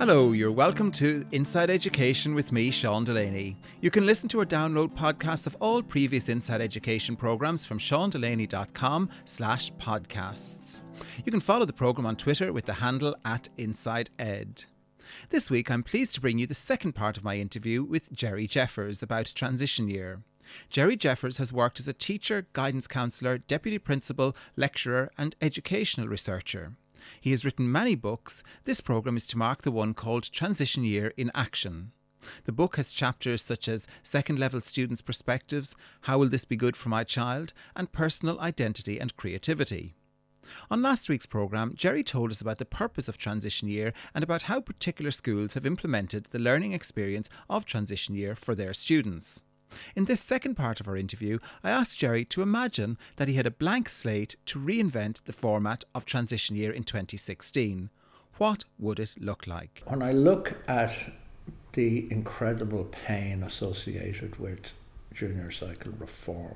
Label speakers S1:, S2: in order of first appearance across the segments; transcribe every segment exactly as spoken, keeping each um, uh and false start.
S1: Hello, you're welcome to Inside Education with me, Sean Delaney. You can listen to or download podcasts of all previous Inside Education programmes from seandelaney.com slash podcasts. You can follow the programme on Twitter with the handle at InsideEd. This week, I'm pleased to bring you the second part of my interview with Jerry Jeffers about transition year. Jerry Jeffers has worked as a teacher, guidance counsellor, deputy principal, lecturer and educational researcher. He has written many books. This programme is to mark the one called Transition Year in Action. The book has chapters such as Second Level Students' Perspectives, How Will This Be Good for My Child, and Personal Identity and Creativity. On last week's programme, Jerry told us about the purpose of Transition Year and about how particular schools have implemented the learning experience of Transition Year for their students. In this second part of our interview, I asked Jerry to imagine that he had a blank slate to reinvent the format of Transition Year in twenty sixteen. What would it look like?
S2: When I look at the incredible pain associated with junior cycle reform,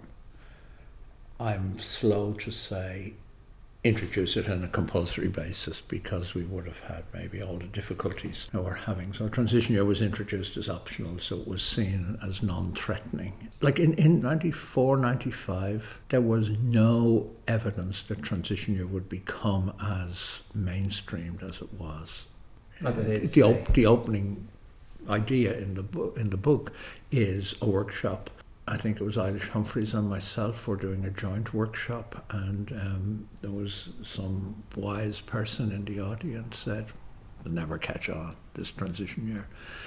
S2: I'm slow to say introduce it on a compulsory basis because we would have had maybe all the difficulties that we're having. So transition year was introduced as optional, so it was seen as non-threatening. Like in, in ninety-four, ninety-five, there was no evidence that transition year would become as mainstreamed as it was.
S3: As it is
S2: the, op- the opening idea in the, bo- in the book is a workshop. I think it was Eilish Humphreys and myself were doing a joint workshop, and um, there was some wise person in the audience said, "They'll never catch on, this transition year."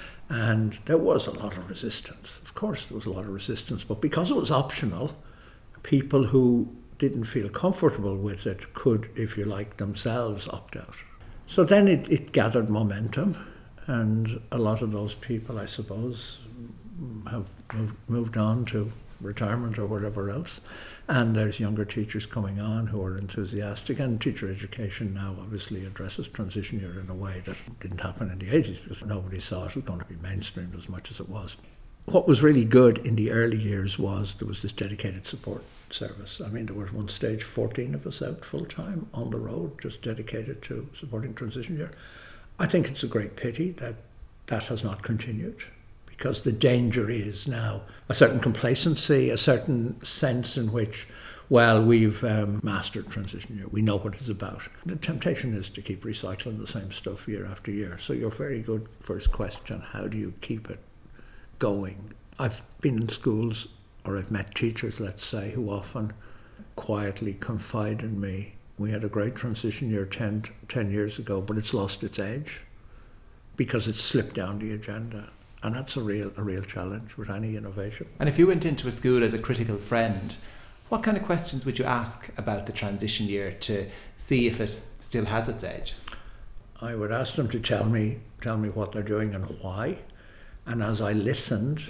S2: And there was a lot of resistance. Of course there was a lot of resistance, but because it was optional, people who didn't feel comfortable with it could, if you like, themselves opt out. So then it, it gathered momentum, and a lot of those people, I suppose, have moved, moved on to retirement or whatever else, and there's younger teachers coming on who are enthusiastic, and teacher education now obviously addresses transition year in a way that didn't happen in the eighties because nobody saw it was going to be mainstreamed as much as it was. What was really good in the early years was there was this dedicated support service. I mean, there was one stage fourteen of us out full time on the road just dedicated to supporting transition year. I think it's a great pity that that has not continued, because the danger is now a certain complacency, a certain sense in which, well, we've um, mastered transition year, we know what it's about. The temptation is to keep recycling the same stuff year after year. So your very good first question, how do you keep it going? I've been in schools, or I've met teachers, let's say, who often quietly confide in me, we had a great transition year ten, ten years ago, but it's lost its edge because it's slipped down the agenda. And that's a real a real challenge with any innovation.
S3: And if you went into a school as a critical friend, what kind of questions would you ask about the transition year to see if it still has its edge?
S2: I would ask them to tell me tell me what they're doing and why. And as I listened,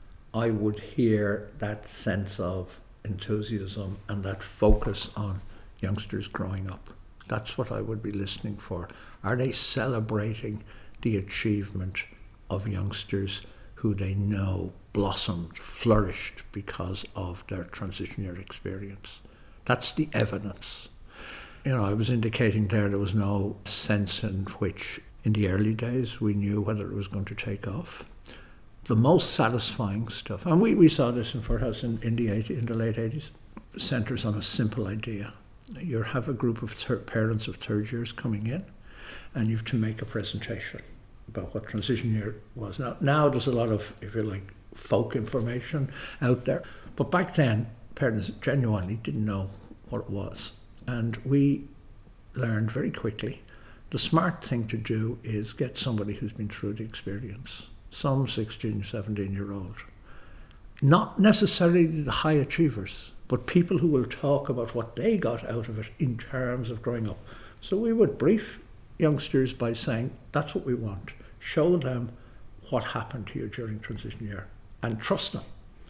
S2: I would hear that sense of enthusiasm and that focus on youngsters growing up. That's what I would be listening for. Are they celebrating the achievement of youngsters who they know blossomed, flourished because of their transition year experience? That's the evidence. You know, I was indicating there there was no sense in which in the early days we knew whether it was going to take off. The most satisfying stuff, and we, we saw this in Furthouse in, in, the eighties, in the late eighties, centres on a simple idea. You have a group of thir- parents of third years coming in, and you have to make a presentation about what transition year was. Now, now there's a lot of, if you like, folk information out there. But back then, parents genuinely didn't know what it was. And we learned very quickly the smart thing to do is get somebody who's been through the experience, some sixteen, seventeen-year-old. Not necessarily the high achievers, but people who will talk about what they got out of it in terms of growing up. So we would brief youngsters by saying, that's what we want. Show them what happened to you during transition year and trust them.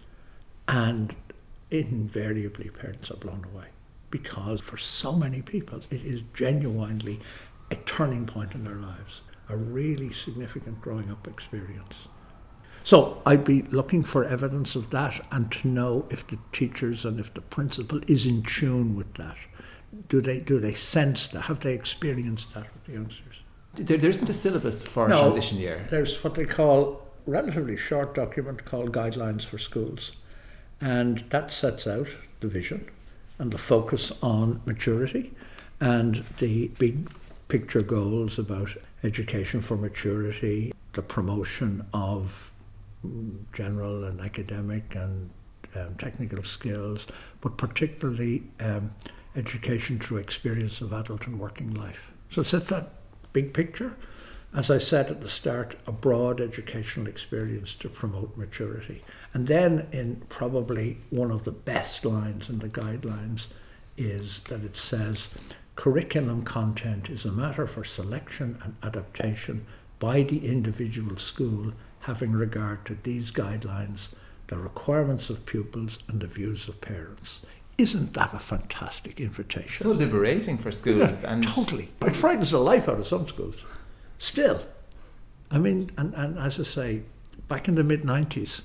S2: And invariably parents are blown away because for so many people it is genuinely a turning point in their lives, a really significant growing up experience. So I'd be looking for evidence of that and to know if the teachers and if the principal is in tune with that. Do they do they sense that? Have they experienced that with the youngsters?
S3: There, there isn't a syllabus for
S2: No,
S3: a transition year.
S2: There's what they call a relatively short document called Guidelines for Schools. And that sets out the vision and the focus on maturity and the big picture goals about education for maturity, the promotion of general and academic and um, technical skills, but particularly um, education through experience of adult and working life. So it's that big picture. As I said at the start, a broad educational experience to promote maturity. And then in probably one of the best lines in the guidelines is that it says, curriculum content is a matter for selection and adaptation by the individual school, having regard to these guidelines, the requirements of pupils and the views of parents. Isn't that a fantastic invitation?
S3: So liberating for schools.
S2: Yeah,
S3: and
S2: totally. It frightens the life out of some schools. Still. I mean, and, and as I say, back in the mid nineties,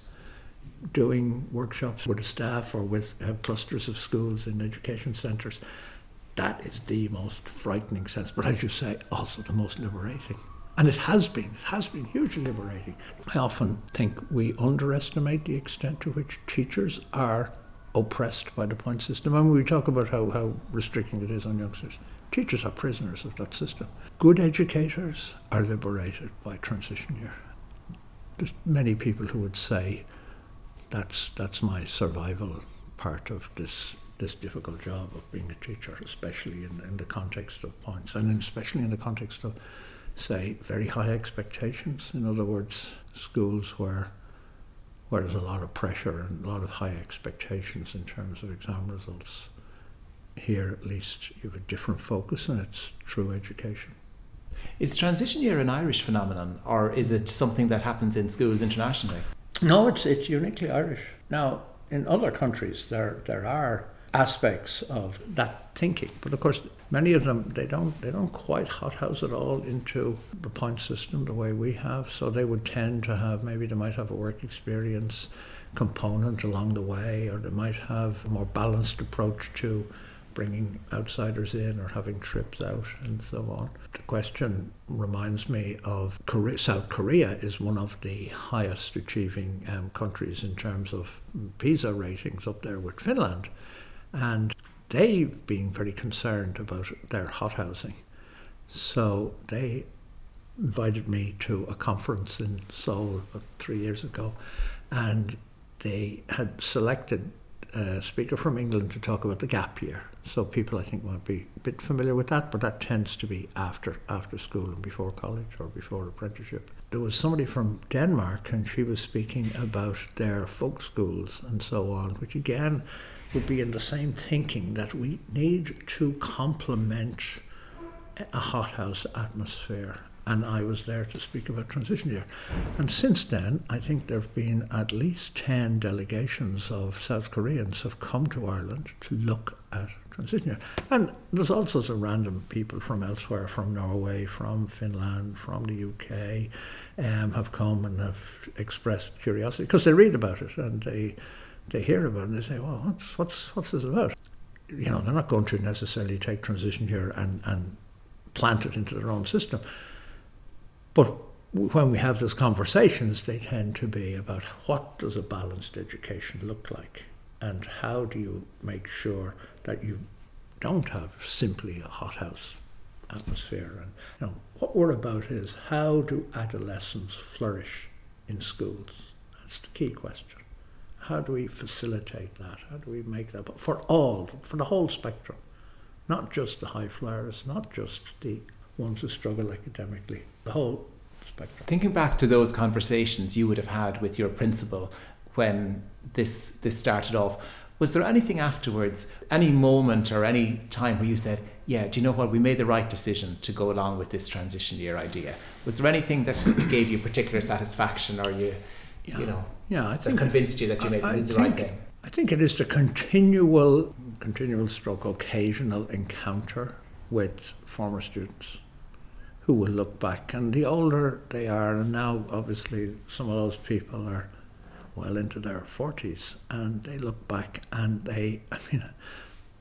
S2: doing workshops with the staff or with uh, clusters of schools in education centres, that is the most frightening sense. But as you say, also the most liberating. And it has been, it has been hugely liberating. I often think we underestimate the extent to which teachers are oppressed by the point system. I mean, we talk about how, how restricting it is on youngsters. Teachers are prisoners of that system. Good educators are liberated by transition year. There's many people who would say that's that's my survival part of this this difficult job of being a teacher, especially in, in the context of points, and especially in the context of, say, very high expectations. In other words, schools where where there's a lot of pressure and a lot of high expectations in terms of exam results. Here, at least, you have a different focus, and it's true education.
S3: Is transition year an Irish phenomenon, or is it something that happens in schools internationally?
S2: No, it's it's uniquely Irish. Now, in other countries, there there are aspects of that thinking, but of course, many of them they don't they don't quite hothouse it all into the point system the way we have. So they would tend to have, maybe they might have a work experience component along the way, or they might have a more balanced approach to bringing outsiders in or having trips out and so on. The question reminds me of Korea. South Korea is one of the highest achieving um, countries in terms of PISA ratings, up there with Finland. And they've been very concerned about their hothousing. So they invited me to a conference in Seoul about three years ago, and they had selected a speaker from England to talk about the gap year. So people, I think, might be a bit familiar with that, but that tends to be after after school and before college or before apprenticeship. There was somebody from Denmark, and she was speaking about their folk schools and so on, which again would be in the same thinking that we need to complement a hothouse atmosphere. And I was there to speak about transition year. And since then, I think there have been at least ten delegations of South Koreans have come to Ireland to look at transition year. And there's all sorts of random people from elsewhere, from Norway, from Finland, from the U K, um, have come and have expressed curiosity, because they read about it and they they hear about it and they say, well, what's, what's, what's this about? You know, they're not going to necessarily take transition year and, and plant it into their own system. But when we have those conversations, they tend to be about what does a balanced education look like, and how do you make sure that you don't have simply a hothouse atmosphere. And you know, what we're about is, how do adolescents flourish in schools? That's the key question. How do we facilitate that? How do we make that? But for all, for the whole spectrum, not just the high flyers, not just the ones who struggle academically, the whole spectrum.
S3: Thinking back to those conversations you would have had with your principal when this this started off, was there anything afterwards, any moment or any time where you said, yeah, do you know what, we made the right decision to go along with this transition year idea? Was there anything that gave you particular satisfaction, or you, yeah. you know,
S2: yeah, I
S3: that
S2: think
S3: convinced you that you made
S2: I, I
S3: the
S2: think,
S3: right thing?
S2: I think it is the continual, continual stroke, occasional encounter with former students who will look back, and the older they are, and now obviously some of those people are well into their forties, and they look back and they, I mean,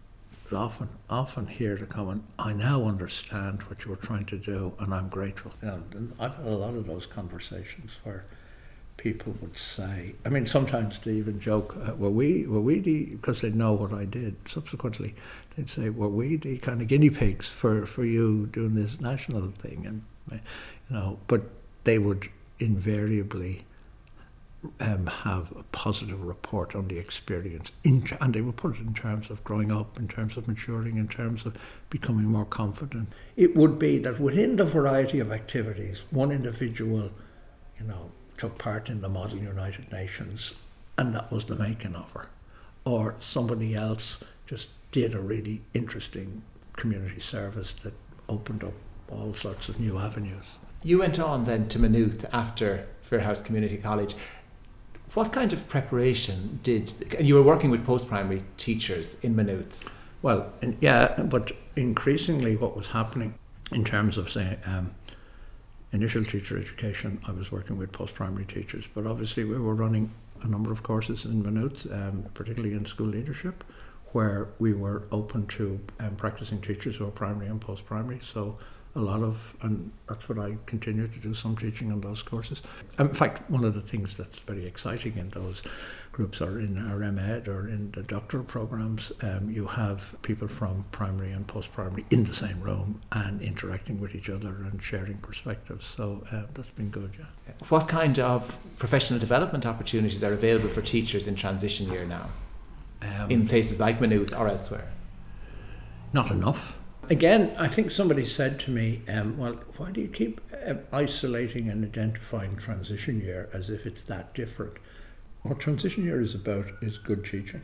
S2: often, often hear the comment, I now understand what you were trying to do and I'm grateful. You know, and I've had a lot of those conversations where people would say, I mean, sometimes they even joke, uh, were we, were we the, because they know what I did subsequently, they'd say, were we the kind of guinea pigs for, for you doing this national thing? And, you know, but they would invariably um, have a positive report on the experience, in, and they would put it in terms of growing up, in terms of maturing, in terms of becoming more confident. It would be that within the variety of activities, one individual, you know, took part in the Model United Nations, and that was the making of her. Or somebody else just did a really interesting community service that opened up all sorts of new avenues.
S3: You went on then to Maynooth after Fairhouse Community College. What kind of preparation did, and you were working with post-primary teachers in Maynooth?
S2: Well, and yeah, but increasingly what was happening in terms of, say, um, initial teacher education, I was working with post-primary teachers, but obviously we were running a number of courses in Maynooth, um, particularly in school leadership, where we were open to um, practicing teachers who are primary and post-primary. So a lot of, and that's what I continue to do, some teaching on those courses. In fact, one of the things that's very exciting in those groups are in our M Ed or in the doctoral programs, um, you have people from primary and post-primary in the same room and interacting with each other and sharing perspectives. So uh, that's been good, yeah.
S3: What kind of professional development opportunities are available for teachers in transition year now, um, in places like Maynooth or elsewhere?
S2: Not enough. Again, I think somebody said to me, um, well, why do you keep uh, isolating and identifying transition year as if it's that different? What transition year is about is good teaching.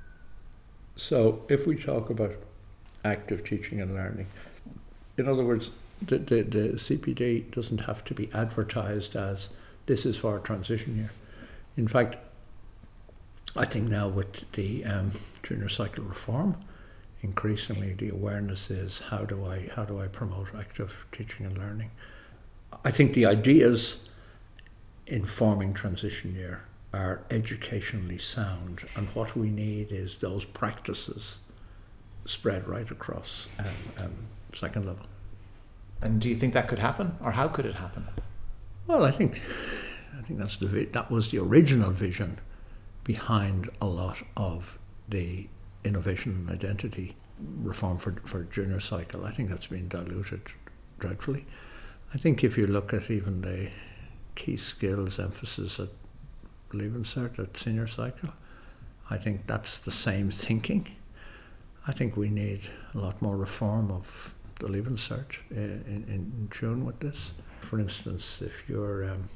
S2: So if we talk about active teaching and learning, in other words, the, the, the C P D doesn't have to be advertised as this is for transition year. In fact, I think now with the um, junior cycle reform, increasingly the awareness is how do I how do I promote active teaching and learning. I think the ideas informing transition year are educationally sound, and what we need is those practices spread right across um, um, second level.
S3: And do you think that could happen, or how could it happen?
S2: Well, I think I think that's the vi- that was the original vision behind a lot of the innovation and identity reform for, for junior cycle. I think that's been diluted dreadfully. I think if you look at even the key skills emphasis at Leaving Cert at senior cycle, I think that's the same thinking. I think we need a lot more reform of the Leaving Cert uh, in, in tune with this. For instance, if you're um,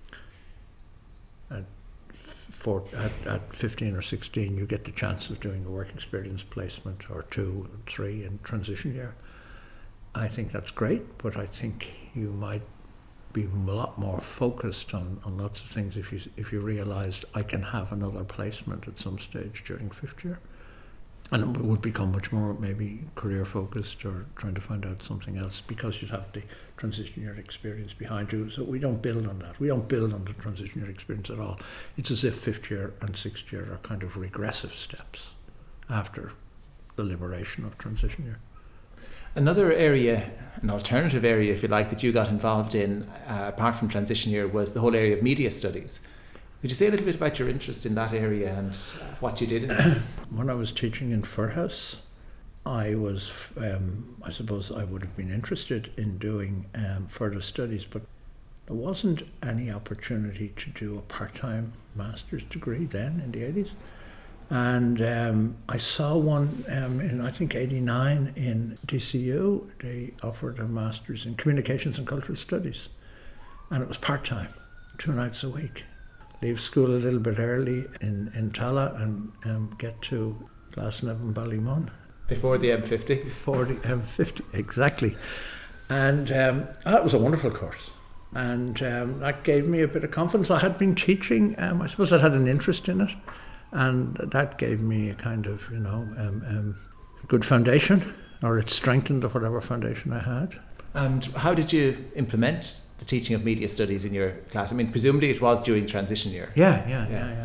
S2: at For, at, at fifteen or sixteen, you get the chance of doing a work experience placement or two or three in transition year. I think that's great, but I think you might be a lot more focused on, on lots of things if you if you realised I can have another placement at some stage during fifth year. And it would become much more maybe career focused or trying to find out something else because you'd have the transition year experience behind you. So we don't build on that. We don't build on the transition year experience at all. It's as if fifth year and sixth year are kind of regressive steps after the liberation of transition year.
S3: Another area, an alternative area, if you like, that you got involved in, uh, apart from transition year, was the whole area of media studies. Could you say a little bit about your interest in that area and what you did in it?
S2: When I was teaching in Fairhouse, I was, um, I suppose I would have been interested in doing um, further studies, but there wasn't any opportunity to do a part-time master's degree then in the eighties. And um, I saw one um, in, I think, eighty-nine in D C U. They offered a master's in communications and cultural studies. And it was part-time, two nights a week. Leave school a little bit early in, in Tala and um, get to Glasnevin, Ballymun.
S3: Before the M fifty?
S2: Before the M fifty, exactly. And um, that was a wonderful course. And um, that gave me a bit of confidence. I had been teaching, um, I suppose I had an interest in it. And that gave me a kind of, you know, um, um, good foundation, or it strengthened whatever foundation I had.
S3: And how did you implement the teaching of media studies in your class? I mean, presumably it was during transition year.
S2: Yeah, yeah, yeah, yeah.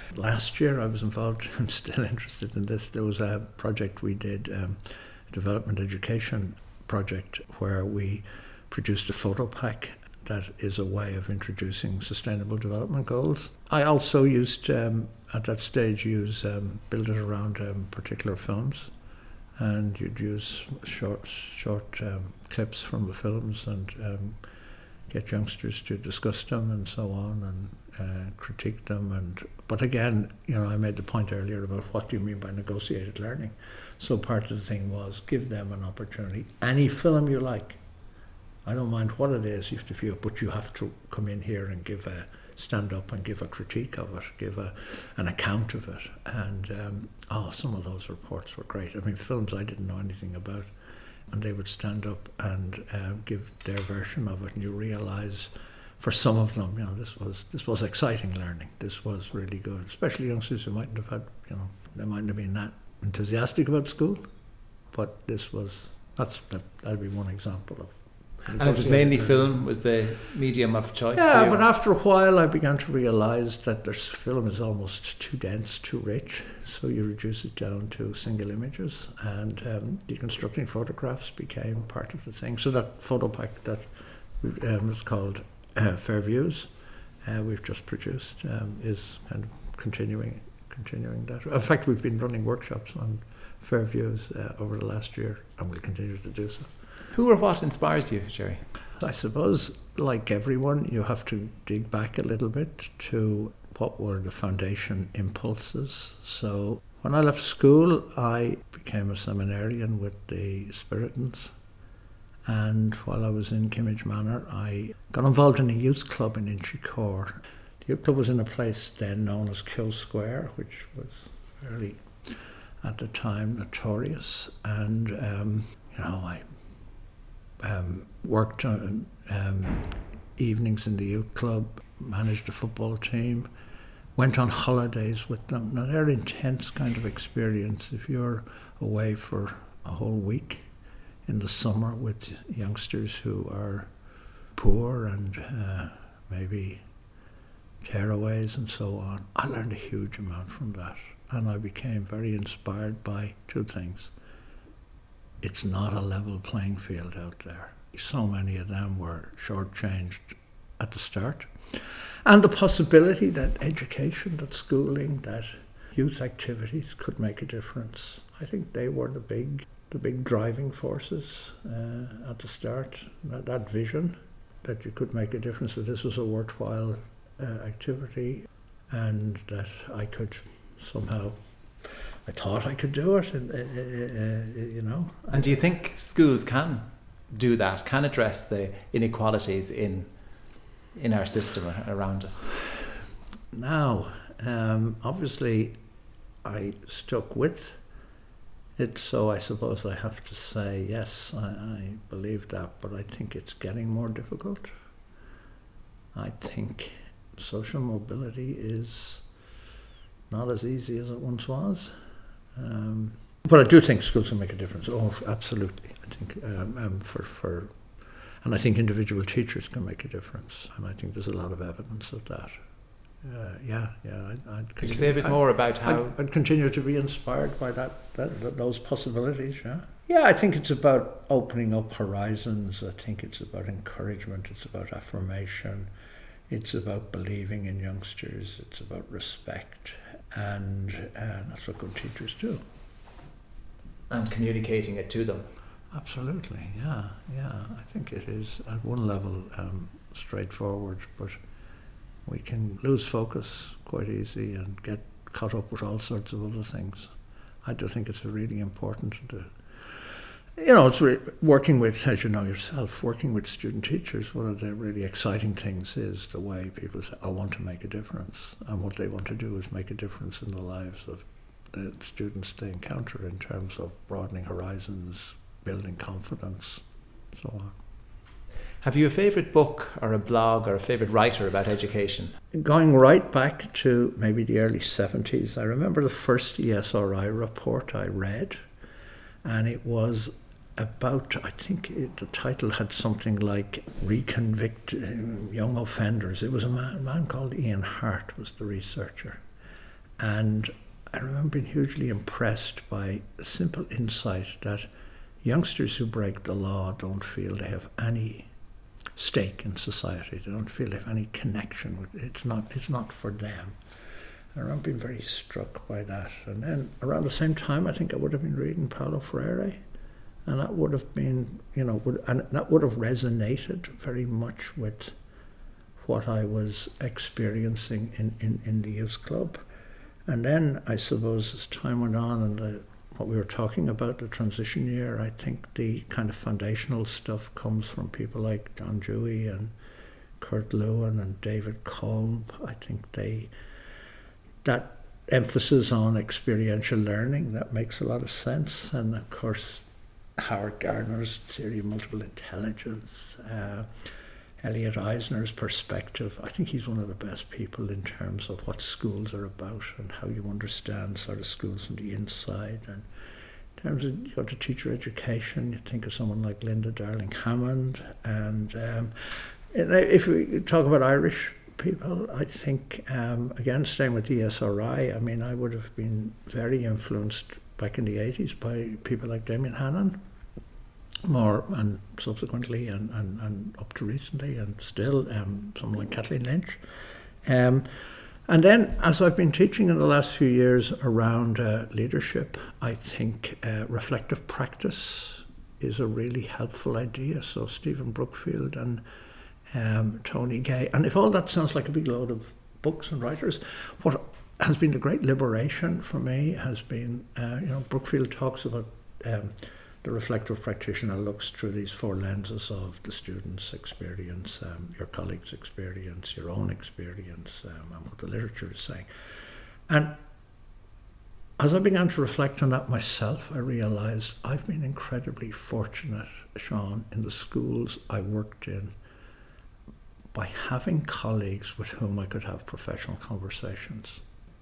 S2: Last year I was involved, I'm still interested in this, there was a project we did, um, a development education project, where we produced a photo pack that is a way of introducing sustainable development goals. I also used, um, at that stage, use um, build it around um, particular films, and you'd use short, short um, clips from the films and um, get youngsters to discuss them and so on, and uh, critique them. And but again, you know, I made the point earlier about what do you mean by negotiated learning. So part of the thing was give them an opportunity. Any film you like, I don't mind what it is you have to view, but you have to come in here and give a stand up and give a critique of it, give a an account of it. And um, oh, some of those reports were great. I mean, films I didn't know anything about, and they would stand up and um, give their version of it, and you realise, for some of them, you know, this was this was exciting learning. This was really good, especially youngsters who mightn't have had, you know, they mightn't have been that enthusiastic about school, but this was that's that that'd be one example of.
S3: And it was mainly film was the medium of choice.
S2: Yeah, but after a while I began to realise that this film is almost too dense, too rich, so you reduce it down to single images, and um, deconstructing photographs became part of the thing. So that photo pack that um, was called uh, Fair Views, uh, we've just produced, um, is kind of continuing continuing that. In fact, we've been running workshops on Fair Views uh, over the last year, and we'll continue to do so.
S3: Who or what inspires you, Jerry?
S2: I suppose, like everyone, you have to dig back a little bit to what were the foundation impulses. So when I left school, I became a seminarian with the Spiritans. And while I was in Kimmage Manor, I got involved in a youth club in Inchicore. The youth club was in a place then known as Kill Square, which was fairly, at the time, notorious. And, um, you know, I Um, worked on um, evenings in the youth club, managed a football team, went on holidays with them. Now they're intense kind of experience. If you're away for a whole week in the summer with youngsters who are poor and uh, maybe tearaways and so on, I learned a huge amount from that, and I became very inspired by two things. It's not a level playing field out there. So many of them were shortchanged at the start. And the possibility that education, that schooling, that youth activities could make a difference. I think they were the big the big driving forces uh, at the start. That, that vision that you could make a difference, that this was a worthwhile uh, activity, and that I could somehow I thought I could do it, and, uh, uh, you know.
S3: And do you think schools can do that, can address the inequalities in in our system around us?
S2: Now, um, obviously, I stuck with it, so I suppose I have to say, yes, I, I believe that, but I think it's getting more difficult. I think social mobility is not as easy as it once was. Um, but I do think schools can make a difference. Oh, absolutely. I think um, um, for for, and I think individual teachers can make a difference, and I think there's a lot of evidence of that. Uh, yeah, yeah. I'd, I'd
S3: Could you say a bit more about how?
S2: I'd, I'd continue to be inspired by that, that, that those possibilities. Yeah, yeah. I think it's about opening up horizons. I think it's about encouragement. It's about affirmation. It's about believing in youngsters. It's about respect. And uh, that's what good teachers do.
S3: And communicating it to them.
S2: Absolutely, yeah, yeah. I think it is at one level um, straightforward, but we can lose focus quite easy and get caught up with all sorts of other things. I do think it's really important to, you know, it's re- working with, as you know yourself, working with student teachers. One of the really exciting things is the way people say, I want to make a difference. And what they want to do is make a difference in the lives of the students they encounter in terms of broadening horizons, building confidence, so on.
S3: Have you a favourite book or a blog or a favourite writer about education?
S2: Going right back to maybe the early seventies, I remember the first E S R I report I read, and it was about, I think it, the title had something like Reconvict Young Offenders. It was a man, a man called Ian Hart was the researcher. And I remember being hugely impressed by a simple insight that youngsters who break the law don't feel they have any stake in society. They don't feel they have any connection with it. It's not, it's not for them. I remember being very struck by that. And then around the same time, I think I would have been reading Paulo Freire. And that would have been, you know, would, and that would have resonated very much with what I was experiencing in, in, in the youth club. And then I suppose as time went on and the, what we were talking about, the transition year, I think the kind of foundational stuff comes from people like John Dewey and Kurt Lewin and David Kolb. I think they, that emphasis on experiential learning, that makes a lot of sense. And of course, Howard Gardner's theory of multiple intelligence, uh, Elliot Eisner's perspective. I think he's one of the best people in terms of what schools are about and how you understand sort of schools from the inside. And in terms of, you go to teacher education, you think of someone like Linda Darling Hammond. And um, if we talk about Irish people, I think, um, again, staying with E S R I, I mean, I would have been very influenced back in the eighties by people like Damien Hannon, more and subsequently and, and, and up to recently and still um, someone like Kathleen Lynch. Um, and then as I've been teaching in the last few years around uh, leadership, I think uh, reflective practice is a really helpful idea. So Stephen Brookfield and um, Tony Gay, and if all that sounds like a big load of books and writers, what has been the great liberation for me has been, uh, you know, Brookfield talks about um, the reflective practitioner looks through these four lenses of the student's experience, um, your colleague's experience, your own experience, um, and what the literature is saying. And as I began to reflect on that myself, I realised I've been incredibly fortunate, Sean, in the schools I worked in by having colleagues with whom I could have professional conversations.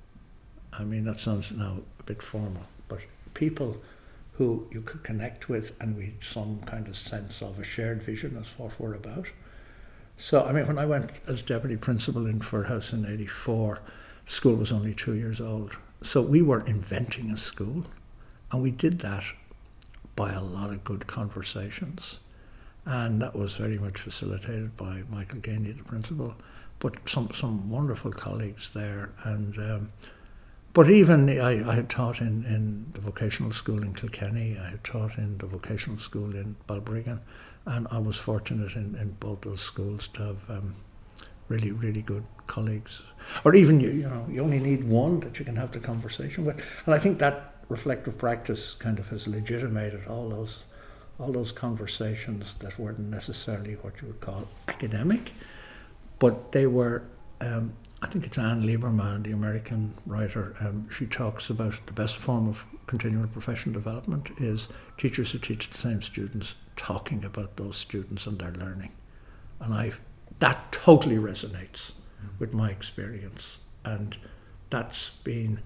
S2: I mean, that sounds now a bit formal, but people who you could connect with and we had some kind of sense of a shared vision as what we're about. So, I mean, when I went as deputy principal in Fir House in eighty-four, school was only two years old. So we were inventing a school, and we did that by a lot of good conversations. And that was very much facilitated by Michael Gainey, the principal, but some, some wonderful colleagues there. And um, But even I, I had taught in, in the vocational school in Kilkenny, I had taught in the vocational school in Balbriggan, and I was fortunate in, in both those schools to have um, really, really good colleagues. Or even, you, you know, you only need one that you can have the conversation with. And I think that reflective practice kind of has legitimated all those all those conversations that weren't necessarily what you would call academic, but they were, um, I think it's Anne Lieberman, the American writer, um, she talks about the best form of continuing professional development is teachers who teach the same students talking about those students and their learning. And I, that totally resonates mm-hmm. with my experience. And that's been,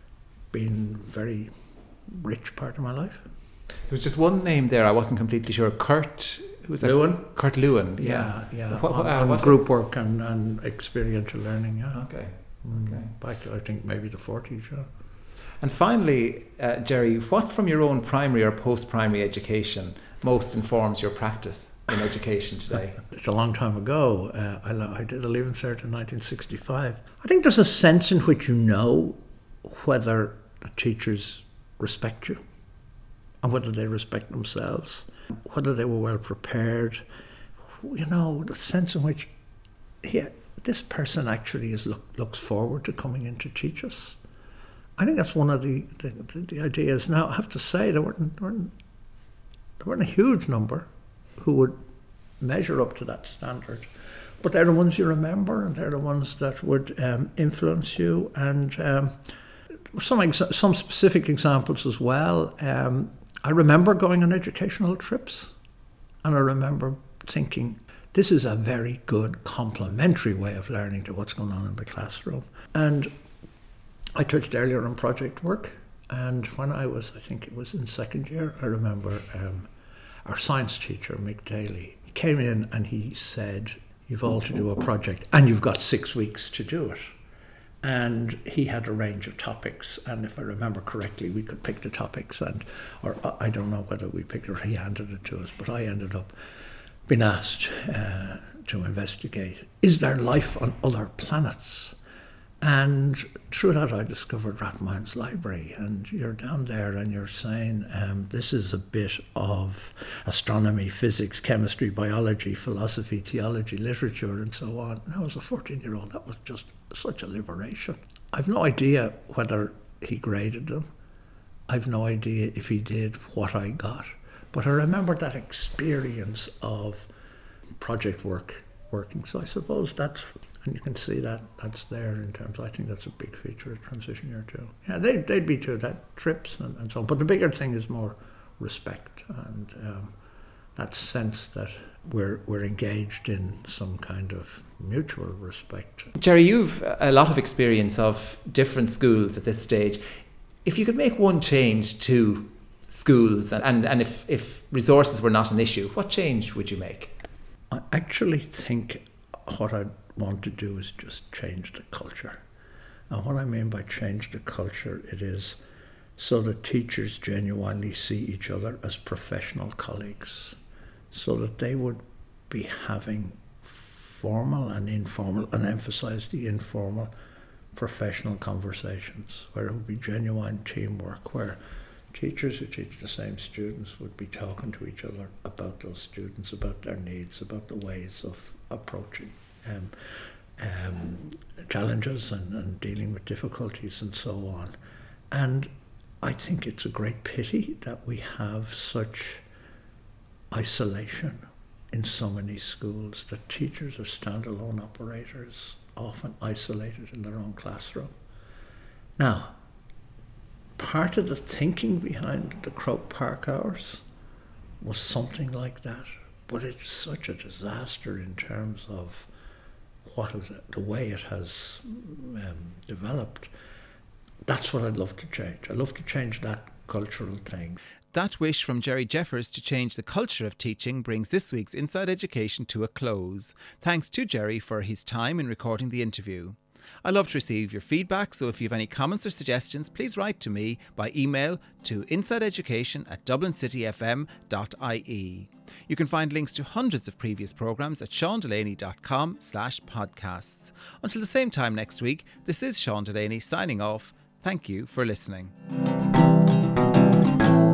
S2: been a very rich part of my life.
S3: There was just one name there I wasn't completely sure. Kurt... Who was that?
S2: Lewin?
S3: Kurt Lewin,
S2: yeah. Yeah, yeah.
S3: What, what,
S2: on,
S3: uh,
S2: on group is... work and, and experiential learning, yeah.
S3: Okay,
S2: mm,
S3: okay.
S2: Back, I think, maybe the forties, yeah.
S3: And finally, uh, Jerry, what from your own primary or post-primary education most informs your practice in education today?
S2: It's a long time ago. Uh, I, I did a Leaving Cert in nineteen sixty-five. I think there's a sense in which you know whether the teachers respect you and whether they respect themselves, whether they were well prepared. You know, the sense in which, yeah, this person actually is look, looks forward to coming in to teach us. I think that's one of the, the, the, the ideas. Now, I have to say, there weren't, there, weren't, there weren't a huge number who would measure up to that standard. But they're the ones you remember, and they're the ones that would um, influence you. And um, some exa- some specific examples as well. Um, I remember going on educational trips, and I remember thinking, this is a very good complementary way of learning to what's going on in the classroom. And I touched earlier on project work, and when I was, I think it was in second year, I remember um, our science teacher, Mick Daly, came in and he said, you've all to do a project, and you've got six weeks to do it. And he had a range of topics, and if I remember correctly, we could pick the topics, and or I don't know whether we picked it or he handed it to us, but I ended up being asked uh, to investigate, is there life on other planets? And through that I discovered Rathmines Library, and you're down there and you're saying, um, this is a bit of astronomy, physics, chemistry, biology, philosophy, theology, literature, and so on. And I was a fourteen-year-old, that was just such a liberation. I've no idea whether he graded them. I've no idea if he did what I got. But I remember that experience of project work working. So I suppose that's, and you can see that that's there in terms, I think that's a big feature of transition year too. Yeah, they, they'd be too, that trips and, and so on. But the bigger thing is more respect and um, that sense that we're we're engaged in some kind of mutual respect.
S3: Jerry, you've a lot of experience of different schools at this stage. If you could make one change to schools and, and, and if, if resources were not an issue, what change would you make?
S2: I actually think what I'd want to do is just change the culture. And what I mean by change the culture, it is so that teachers genuinely see each other as professional colleagues, so that they would be having formal and informal, and emphasize the informal professional conversations, where it would be genuine teamwork, where teachers who teach the same students would be talking to each other about those students, about their needs, about the ways of approaching um, um, challenges and, and dealing with difficulties and so on. And I think it's a great pity that we have such isolation in so many schools, that teachers are standalone operators, often isolated in their own classroom. Now, part of the thinking behind the Croke Park hours was something like that, but it's such a disaster in terms of what is it, the way it has um, developed. That's what I'd love to change. I'd love to change that cultural thing.
S1: That wish from Jerry Jeffers to change the culture of teaching brings this week's Inside Education to a close. Thanks to Jerry for his time in recording the interview. I love to receive your feedback, so if you have any comments or suggestions, please write to me by email to insideeducation at dublin city f m dot i e. You can find links to hundreds of previous programmes at seandelaney.com slash podcasts. Until the same time next week, this is Sean Delaney signing off. Thank you for listening.